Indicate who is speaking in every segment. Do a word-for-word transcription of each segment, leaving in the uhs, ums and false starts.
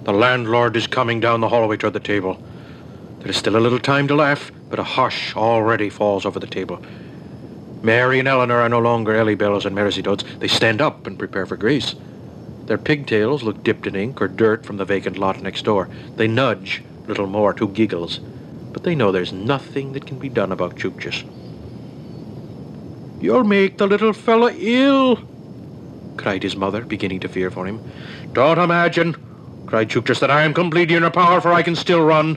Speaker 1: The landlord is coming down the hallway toward the table. There is still a little time to laugh, but a hush already falls over the table. Mary and Eleanor are no longer Ellie Bells and Mercy-Dotes. They stand up and prepare for grace. Their pigtails look dipped in ink or dirt from the vacant lot next door. They nudge, little more, two giggles. But they know there's nothing that can be done about Chukchis. "You'll make the little fella ill," cried his mother, beginning to fear for him. "Don't imagine," cried Chukchis, "that I am completely in her power, for I can still run."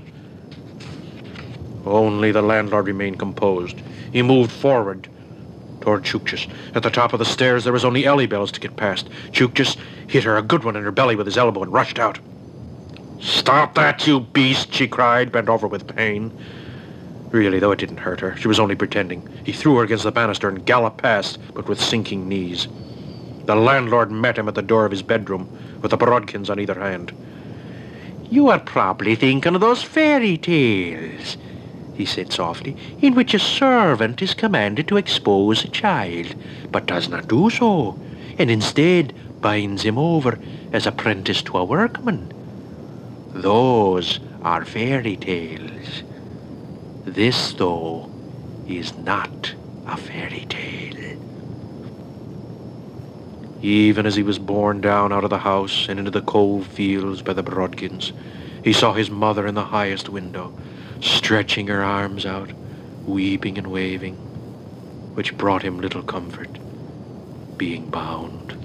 Speaker 1: Only the landlord remained composed. He moved forward toward Chukchis. At the top of the stairs, there was only Ellie Bells to get past. Chukchis hit her a good one in her belly with his elbow and rushed out. "Stop that, you beast!" she cried, bent over with pain. Really, though, it didn't hurt her. She was only pretending. He threw her against the banister and galloped past, but with sinking knees. The landlord met him at the door of his bedroom, with the Brodkins on either hand. "You are probably thinking of those fairy tales," he said softly, "in which a servant is commanded to expose a child, but does not do so, and instead binds him over as apprentice to a workman. Those are fairy tales. This, though, is not a fairy tale." Even as he was borne down out of the house and into the cold fields by the Brodkins, he saw his mother in the highest window, stretching her arms out, weeping and waving, which brought him little comfort, being bound.